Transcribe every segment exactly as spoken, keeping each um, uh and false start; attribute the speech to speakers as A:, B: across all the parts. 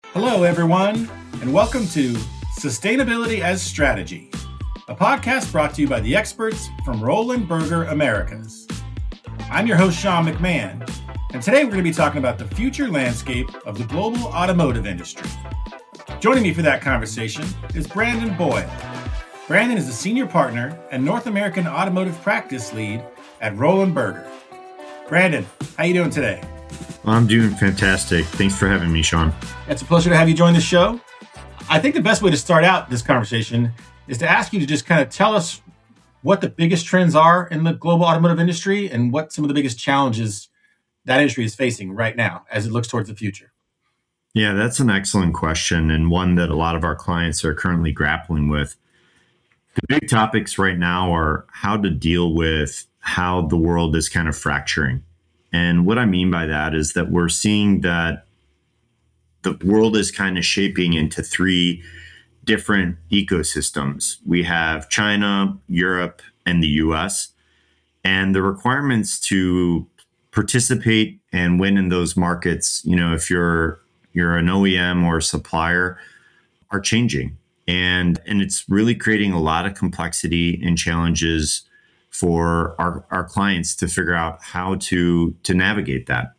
A: Hello, everyone, and welcome to Sustainability as Strategy, a podcast brought to you by the experts from Roland Berger Americas. I'm your host, Sean McMahon, and today we're going to be talking about the future landscape of the global automotive industry. Joining me for that conversation is Brandon Boyle. Brandon is a senior partner and North American automotive practice lead at Roland Berger. Brandon, how you doing today?
B: I'm doing fantastic. Thanks for having me, Sean.
A: It's a pleasure to have you join the show. I think the best way to start out this conversation is to ask you to just kind of tell us what the biggest trends are in the global automotive industry and what some of the biggest challenges that industry is facing right now as it looks towards the future.
B: Yeah, that's an excellent question and one that a lot of our clients are currently grappling with. The big topics right now are how to deal with how the world is kind of fracturing. And what I mean by that is that we're seeing that the world is kind of shaping into three different ecosystems. We have China, Europe, and the U S. And the requirements to participate and win in those markets, you know, if you're you're an O E M or a supplier, are changing. And, and it's really creating a lot of complexity and challenges for our, our clients to figure out how to to navigate that.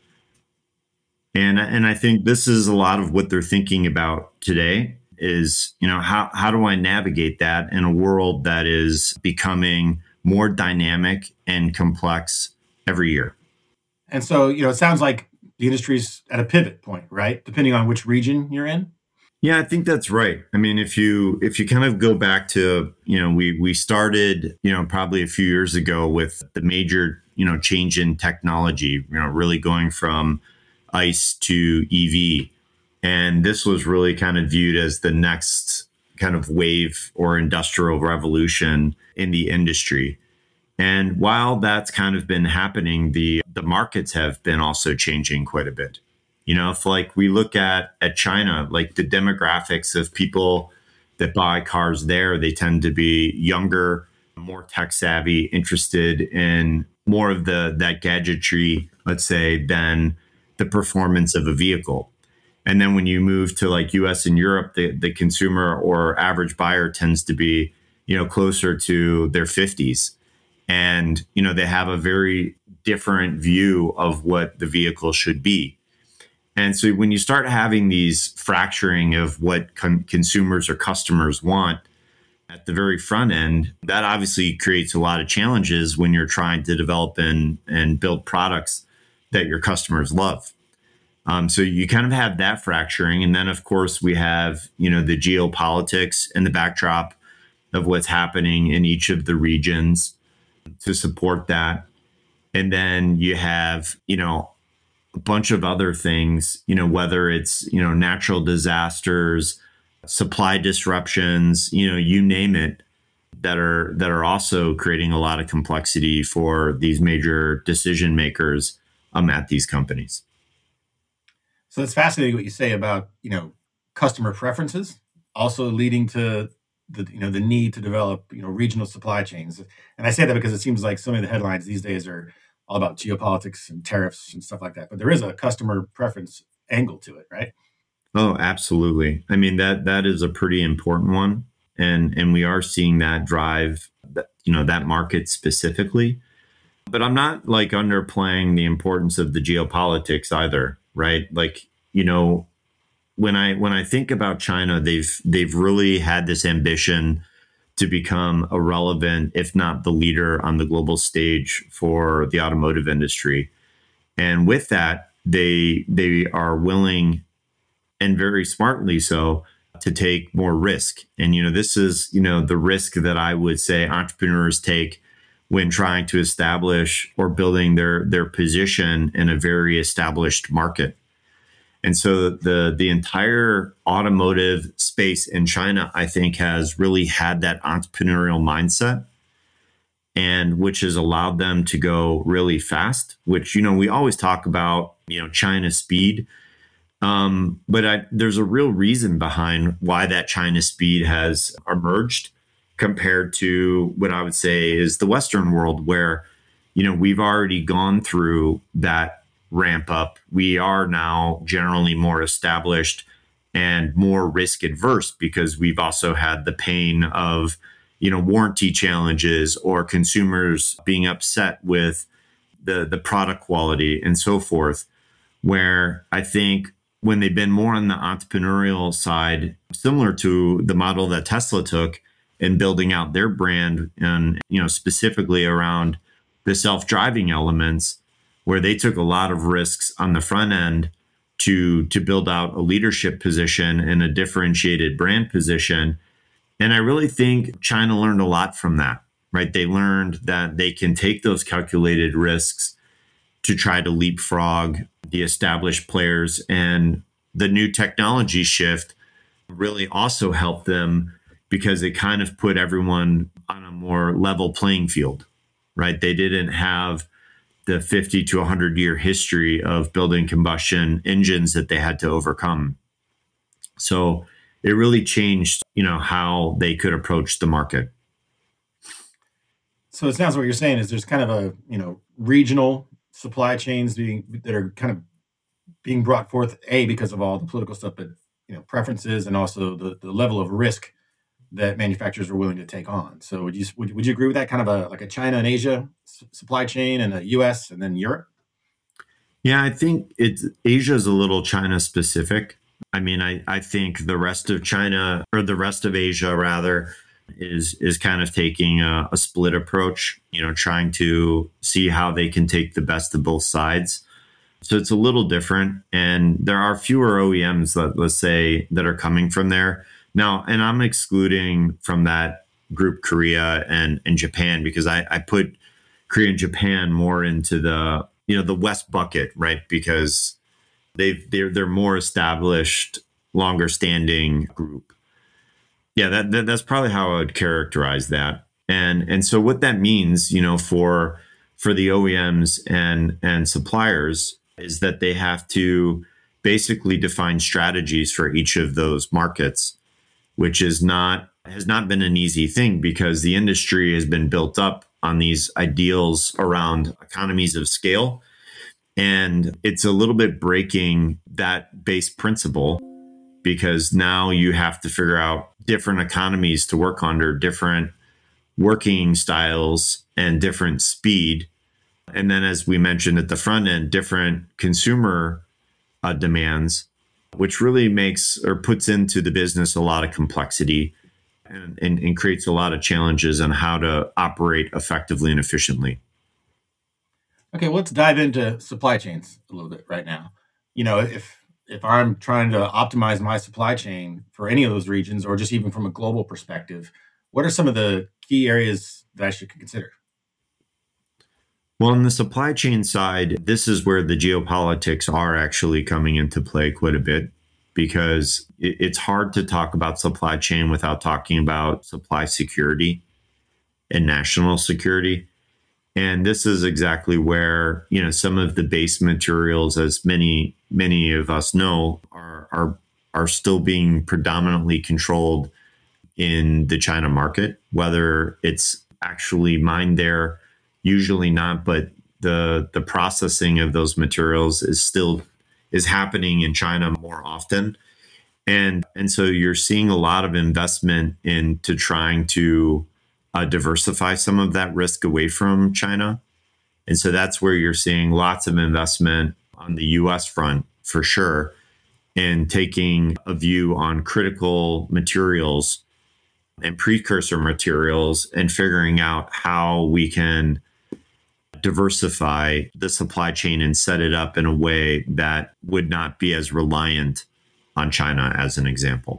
B: And, and I think this is a lot of what they're thinking about today is, you know, how, how do I navigate that in a world that is becoming more dynamic and complex every year?
A: And so, you know, it sounds like the industry's at a pivot point, right? Depending on which region you're in.
B: Yeah, I think that's right. I mean, if you if you kind of go back to, you know, we we started, you know, probably a few years ago with the major, you know, change in technology, you know, really going from ICE to E V. And this was really kind of viewed as the next kind of wave or industrial revolution in the industry. And while that's kind of been happening, the the markets have been also changing quite a bit. You know, if like we look at, at China, like the demographics of people that buy cars there, they tend to be younger, more tech savvy, interested in more of the that gadgetry, let's say, than the performance of a vehicle. And then when you move to like U S and Europe, the, the consumer or average buyer tends to be, you know, closer to their fifties. And, you know, they have a very different view of what the vehicle should be. And so when you start having these fracturing of what con- consumers or customers want at the very front end, that obviously creates a lot of challenges when you're trying to develop and, and build products that your customers love. Um, so you kind of have that fracturing. And then, of course, we have, you know, the geopolitics and the backdrop of what's happening in each of the regions to support that. And then you have, you know, a bunch of other things, you know, whether it's, you know, natural disasters, supply disruptions, you know, you name it, that are that are also creating a lot of complexity for these major decision makers um, at these companies.
A: So it's fascinating what you say about, you know, customer preferences, also leading to the, you know, the need to develop, you know, regional supply chains. And I say that because it seems like so many of the headlines these days are all about geopolitics and tariffs and stuff like that. But there is a customer preference angle to it, right?
B: Oh, absolutely. I mean, that that is a pretty important one. And and we are seeing that drive, you know, that market specifically. But I'm not like underplaying the importance of the geopolitics either, right? Like, you know, when I when I think about China, they've they've really had this ambition to become a relevant, if not the leader on the global stage for the automotive industry. And with that, they they are willing, and very smartly so, to take more risk. And, you know, this is, you know, the risk that I would say entrepreneurs take when trying to establish or building their their position in a very established market. And so the the entire automotive space in China, I think, has really had that entrepreneurial mindset, and which has allowed them to go really fast, which, you know, we always talk about, you know, China speed. Um, but I, there's a real reason behind why that China speed has emerged compared to what I would say is the Western world, where, you know, we've already gone through that ramp up. We are now generally more established and more risk adverse because we've also had the pain of, you know, warranty challenges or consumers being upset with the, the product quality and so forth, where I think when they've been more on the entrepreneurial side, similar to the model that Tesla took in building out their brand and, you know, specifically around the self-driving elements, where they took a lot of risks on the front end to, to build out a leadership position and a differentiated brand position. And I really think China learned a lot from that, right? They learned that they can take those calculated risks to try to leapfrog the established players. And the new technology shift really also helped them because it kind of put everyone on a more level playing field, right? They didn't have the fifty to one hundred year history of building combustion engines that they had to overcome. So it really changed, you know, how they could approach the market.
A: So it sounds like what you're saying is there's kind of a, you know, regional supply chains being that are kind of being brought forth, A, because of all the political stuff, but, you know, preferences and also the, the level of risk that manufacturers are willing to take on. So would you would, would you agree with that kind of a like a China and Asia s- supply chain and a U S and then Europe?
B: Yeah, I think it's Asia is a little China specific. I mean, I, I think the rest of China or the rest of Asia rather is is kind of taking a, a split approach, you know, trying to see how they can take the best of both sides. So it's a little different. And there are fewer O E Ms that, let's say, that are coming from there. Now, and I'm excluding from that group Korea and, and Japan because I, I put Korea and Japan more into the, you know, the West bucket, right? Because they've they're they're more established, longer standing group. Yeah, that, that that's probably how I would characterize that. And and so what that means, you know, for for the O E Ms and and suppliers is that they have to basically define strategies for each of those markets, which is not has not been an easy thing because the industry has been built up on these ideals around economies of scale. And it's a little bit breaking that base principle because now you have to figure out different economies to work under, different working styles and different speed. And then, as we mentioned at the front end, different consumer uh, demands, which really makes or puts into the business a lot of complexity and, and, and creates a lot of challenges on how to operate effectively and efficiently.
A: Okay, well, let's dive into supply chains a little bit right now. You know, if if I'm trying to optimize my supply chain for any of those regions, or just even from a global perspective, what are some of the key areas that I should consider?
B: Well, on the supply chain side, this is where the geopolitics are actually coming into play quite a bit because it, it's hard to talk about supply chain without talking about supply security and national security. And this is exactly where, you know, some of the base materials, as many, many of us know, are are are still being predominantly controlled in the China market, whether it's actually mined there, usually not, but the the processing of those materials is still is happening in China more often. And and so you're seeing a lot of investment into trying to Uh, diversify some of that risk away from China. And so that's where you're seeing lots of investment on the U S front for sure, and taking a view on critical materials and precursor materials and figuring out how we can diversify the supply chain and set it up in a way that would not be as reliant on China, as an example.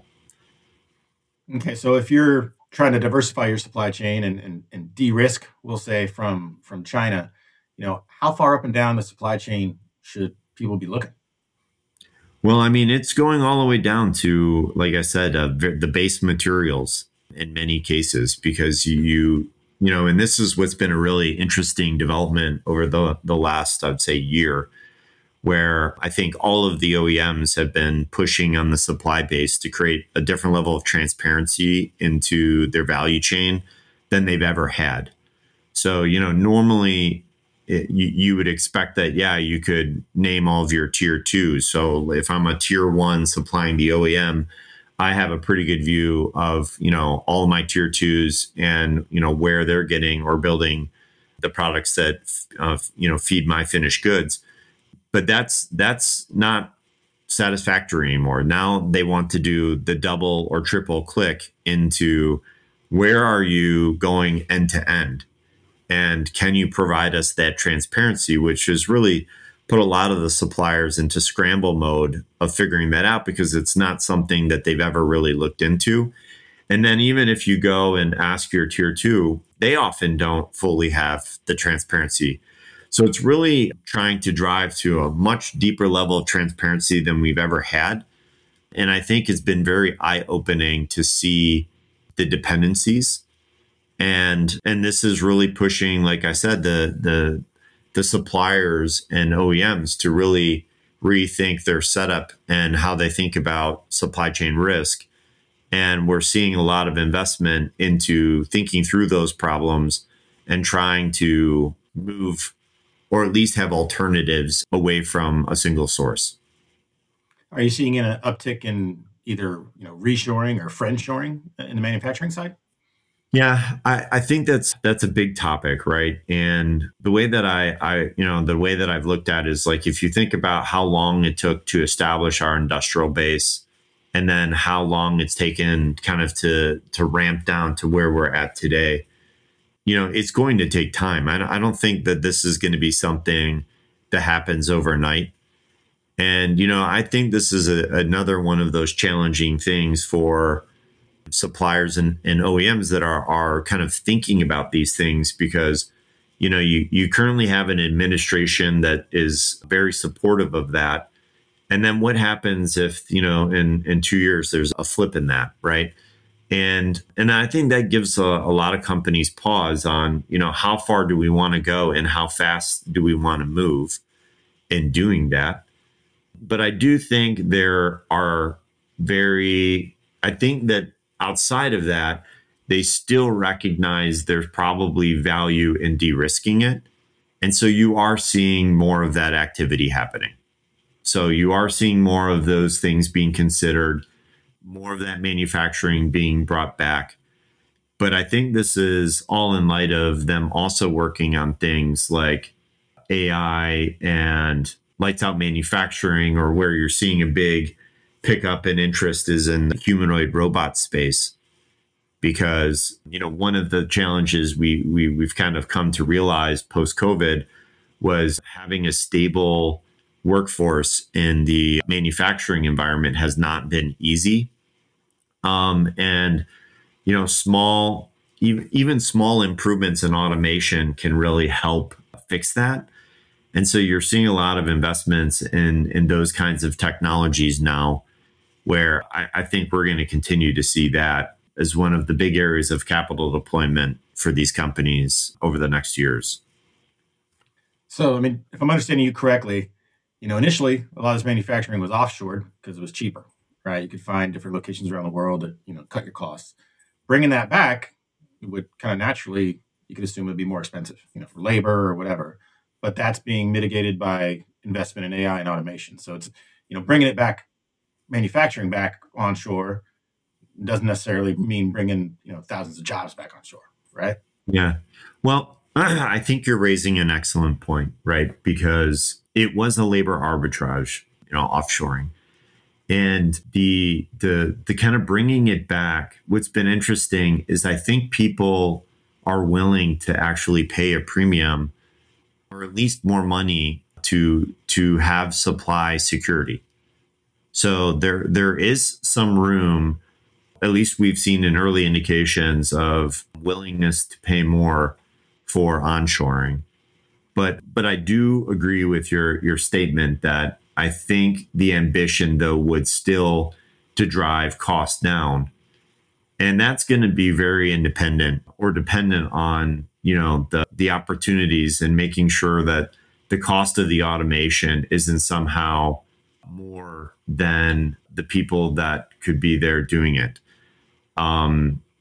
A: Okay, so if you're trying to diversify your supply chain and, and, and de-risk, we'll say, from from China, you know, how far up and down the supply chain should people be looking?
B: Well, I mean, it's going all the way down to, like I said, uh, the base materials in many cases, because you, you know, and this is what's been a really interesting development over the, the last, I'd say, year, where I think all of the O E Ms have been pushing on the supply base to create a different level of transparency into their value chain than they've ever had. So, you know, normally it, you, you would expect that, yeah, you could name all of your tier twos. So if I'm a tier one supplying the O E M, I have a pretty good view of, you know, all of my tier twos and, you know, where they're getting or building the products that, uh, you know, feed my finished goods. But that's, that's not satisfactory anymore. Now they want to do the double or triple click into where are you going end to end? And can you provide us that transparency, which has really put a lot of the suppliers into scramble mode of figuring that out because it's not something that they've ever really looked into. And then even if you go and ask your tier two, they often don't fully have the transparency. So it's really trying to drive to a much deeper level of transparency than we've ever had. And I think it's been very eye-opening to see the dependencies. And and this is really pushing, like I said, the the the suppliers and O E Ms to really rethink their setup and how they think about supply chain risk. And we're seeing a lot of investment into thinking through those problems and trying to move or at least have alternatives away from a single source.
A: Are you seeing an uptick in either, you know, reshoring or friendshoring in the manufacturing side?
B: Yeah, I, I think that's that's a big topic, right? And the way that I, I, you know, the way that I've looked at is like if you think about how long it took to establish our industrial base, and then how long it's taken kind of to to ramp down to where we're at today, you know, it's going to take time. I, I don't think that this is going to be something that happens overnight. And you know, I think this is a, another one of those challenging things for suppliers and, and O E Ms that are are kind of thinking about these things because, you know, you you currently have an administration that is very supportive of that. And then what happens if, you know, in, in two years there's a flip in that, right? And and I think that gives a, a lot of companies pause on, you know, how far do we want to go and how fast do we want to move in doing that. But I do think there are very, I think that outside of that, they still recognize there's probably value in de-risking it. And so you are seeing more of that activity happening. So you are seeing more of those things being considered, more of that manufacturing being brought back. But I think this is all in light of them also working on things like A I and lights out manufacturing, or where you're seeing a big pickup in interest is in the humanoid robot space. Because, you know, one of the challenges we, we, we've kind of come to realize post-COVID was having a stable workforce in the manufacturing environment has not been easy. Um, and, you know, small, even, even small improvements in automation can really help fix that. And so you're seeing a lot of investments in, in those kinds of technologies now, where I, I think we're going to continue to see that as one of the big areas of capital deployment for these companies over the next years.
A: So, I mean, if I'm understanding you correctly, you know, initially a lot of this manufacturing was offshored because it was cheaper, right? You could find different locations around the world that, you know, cut your costs. Bringing that back would kind of naturally, you could assume it would be more expensive, you know, for labor or whatever. But that's being mitigated by investment in A I and automation. So it's, you know, bringing it back, manufacturing back onshore doesn't necessarily mean bringing, you know, thousands of jobs back onshore, right?
B: Yeah. Well, I think you're raising an excellent point, right? Because it was a labor arbitrage, you know, offshoring. And the the the kind of bringing it back, what's been interesting is I think people are willing to actually pay a premium or at least more money to to have supply security. So there there is some room, at least we've seen in early indications of willingness to pay more for onshoring. But but I do agree with your your statement that I think the ambition, though, would still to drive costs down. And that's going to be very independent or dependent on, you know, the, the opportunities and making sure that the cost of the automation isn't somehow more than the people that could be there doing it. Um,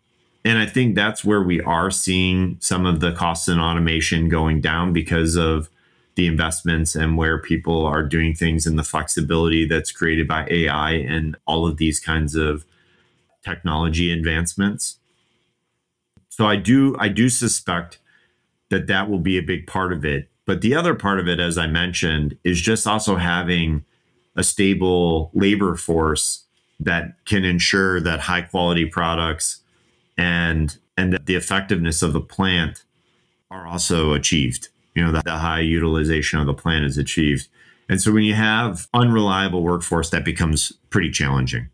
B: And I think that's where we are seeing some of the costs in automation going down because of the investments and where people are doing things and the flexibility that's created by A I and all of these kinds of technology advancements. So I do I do suspect that that will be a big part of it. But the other part of it, as I mentioned, is just also having a stable labor force that can ensure that high quality products and and that the effectiveness of the plant are also achieved. You know, that the high utilization of the plant is achieved. And so when you have unreliable workforce, that becomes pretty challenging.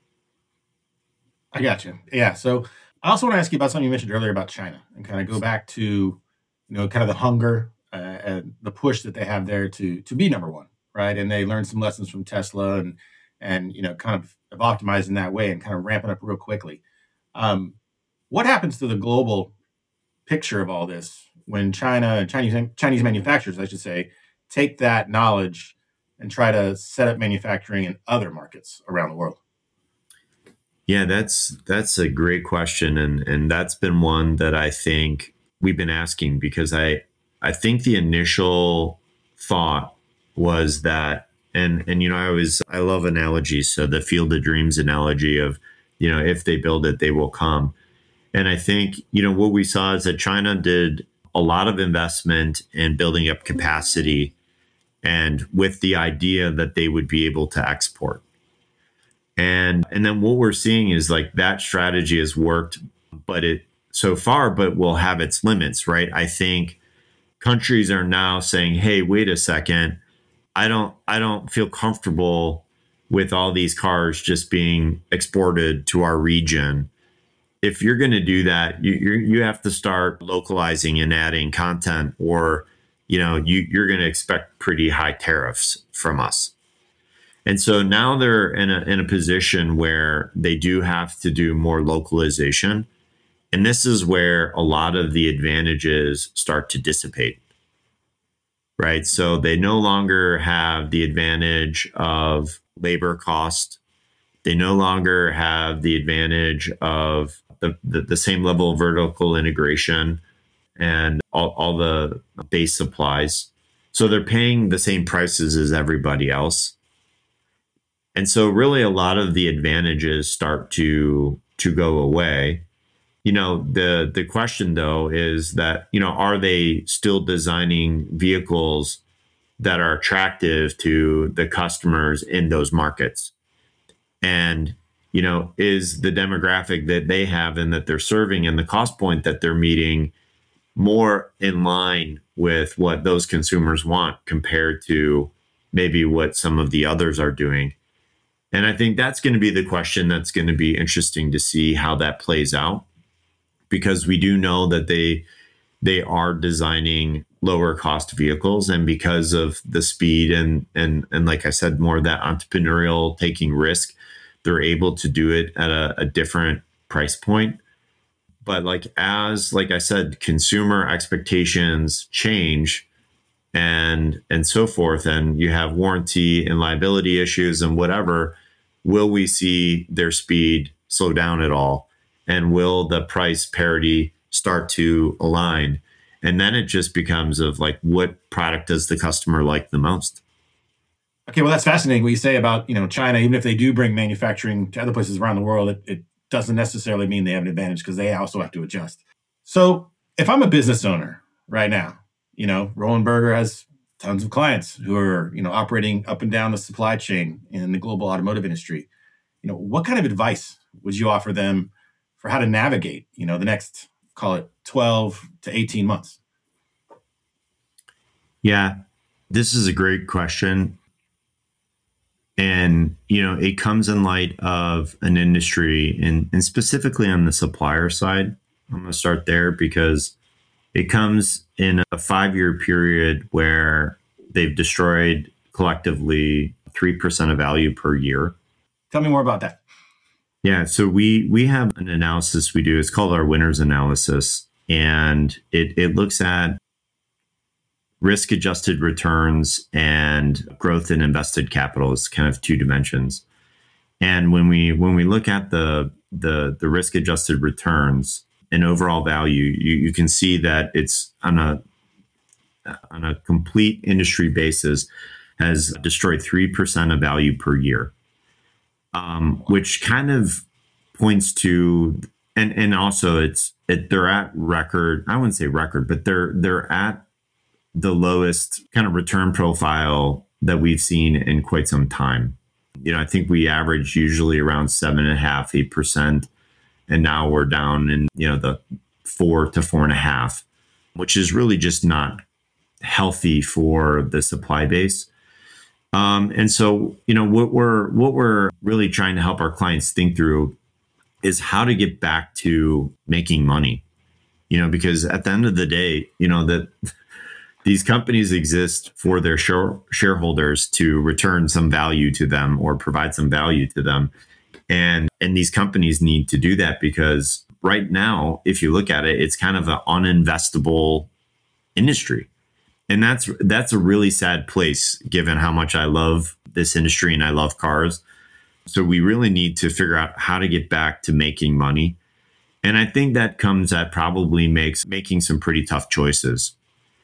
A: I got you. Yeah. So I also want to ask you about something you mentioned earlier about China and kind of go back to, you know, kind of the hunger uh, and the push that they have there to to be number one, right? And they learned some lessons from Tesla and and you know kind of have optimized in that way and kind of ramping up real quickly. Um, what happens to the global picture of all this when China, Chinese Chinese manufacturers, I should say, take that knowledge and try to set up manufacturing in other markets around the world?
B: Yeah, that's that's a great question, and and that's been one that I think we've been asking because I I think the initial thought was that, and and you know I always I love analogies, so the Field of Dreams analogy of, you know, if they build it, they will come. And I think, you know, what we saw is that China did a lot of investment in building up capacity and with the idea that they would be able to export. And and then what we're seeing is like that strategy has worked, but it so far, but will have its limits, right? I think countries are now saying, hey, wait a second, I don't I don't feel comfortable with all these cars just being exported to our region. If you're going to do that, you you you have to start localizing and adding content, or you know you you're going to expect pretty high tariffs from us. And so now they're in a in a position where they do have to do more localization, and this is where a lot of the advantages start to dissipate, right? So they no longer have the advantage of labor cost. They no longer have the advantage of the, the, the same level of vertical integration and all, all the base supplies. So they're paying the same prices as everybody else. And so really a lot of the advantages start to to go away. You know, the the question though is that, you know, are they still designing vehicles that are attractive to the customers in those markets? And, you know, is the demographic that they have and that they're serving and the cost point that they're meeting more in line with what those consumers want compared to maybe what some of the others are doing? And I think that's going to be the question that's going to be interesting to see how that plays out, because we do know that they they are designing lower cost vehicles, and because of the speed and and and like I said, more of that entrepreneurial taking risk, they're able to do it at a, a different price point. But like as like I said, consumer expectations change and and so forth, and you have warranty and liability issues and whatever, will we see their speed slow down at all? And will the price parity start to align? And then it just becomes of like, what product does the customer like the most?
A: Okay, well, that's fascinating what you say about, you know, China. Even if they do bring manufacturing to other places around the world, it, it doesn't necessarily mean they have an advantage because they also have to adjust. So if I'm a business owner right now, you know, Roland Berger has tons of clients who are, you know, operating up and down the supply chain in the global automotive industry. You know, what kind of advice would you offer them for how to navigate, you know, the next, call it twelve to eighteen months?
B: Yeah, this is a great question. And, you know, it comes in light of an industry and, and specifically on the supplier side. I'm going to start there because it comes in a five-year period where they've destroyed collectively three percent of value per year.
A: Tell me more about that.
B: Yeah, so we we have an analysis we do. It's called our winners analysis, and it it looks at risk-adjusted returns and growth in invested capital. It's kind of two dimensions. And when we when we look at the the the risk adjusted returns and overall value, you, you can see that it's on a on a complete industry basis has destroyed three percent of value per year, um, which kind of points to, and and also it's it, they're at record. I wouldn't say record, but they're they're at the lowest kind of return profile that we've seen in quite some time. You know, I think we average usually around seven and a half, eight percent, and now we're down in you know the four to four and a half, which is really just not healthy for the supply base. Um, and so, you know, what we're what we're really trying to help our clients think through is how to get back to making money. You know, because at the end of the day, you know, that these companies exist for their share, shareholders to return some value to them or provide some value to them. And, and these companies need to do that because right now, if you look at it, it's kind of an uninvestable industry. And that's that's a really sad place, given how much I love this industry and I love cars. So we really need to figure out how to get back to making money. And I think that comes at probably makes making some pretty tough choices.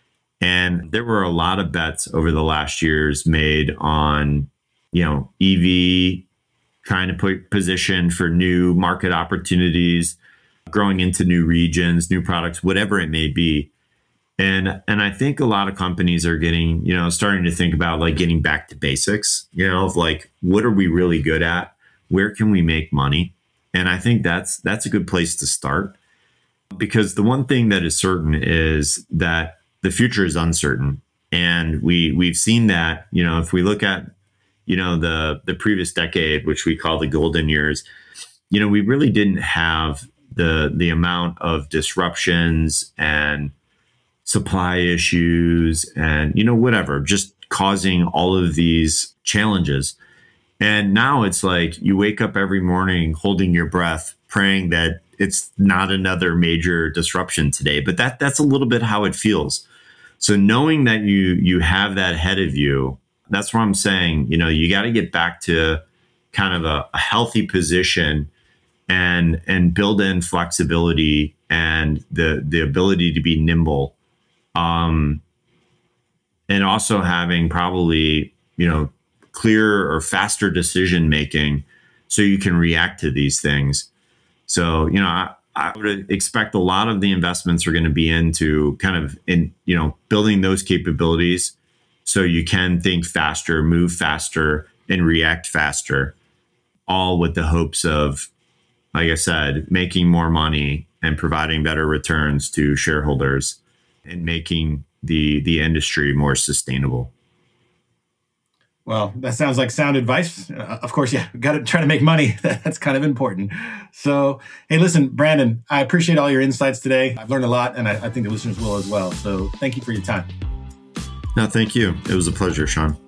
B: And there were a lot of bets over the last years made on, you know, E V, trying to put position for new market opportunities, growing into new regions, new products, whatever it may be. And and I think a lot of companies are getting, you know, starting to think about like getting back to basics, you know, of like, what are we really good at? Where can we make money? And I think that's that's a good place to start, because the one thing that is certain is that the future is uncertain. And we we've seen that, you know, if we look at, you know, the the previous decade, which we call the golden years, you know, we really didn't have the the amount of disruptions and supply issues and, you know, whatever, just causing all of these challenges. And now it's like you wake up every morning holding your breath, praying that it's not another major disruption today. But that that's a little bit how it feels. So knowing that you you have that ahead of you, that's what I'm saying. You know, you got to get back to kind of a, a healthy position and and build in flexibility and the the ability to be nimble. Um, and also having probably, you know, clearer or faster decision making so you can react to these things. So, you know, I, I would expect a lot of the investments are going to be into kind of in, you know, building those capabilities so you can think faster, move faster, and react faster, all with the hopes of, like I said, making more money and providing better returns to shareholders and making the the industry more sustainable.
A: Well, that sounds like sound advice. Uh, of course, yeah, got to try to make money. That's kind of important. So, hey, listen, Brandon, I appreciate all your insights today. I've learned a lot, and I, I think the listeners will as well. So thank you for your time.
B: No, thank you. It was a pleasure, Sean.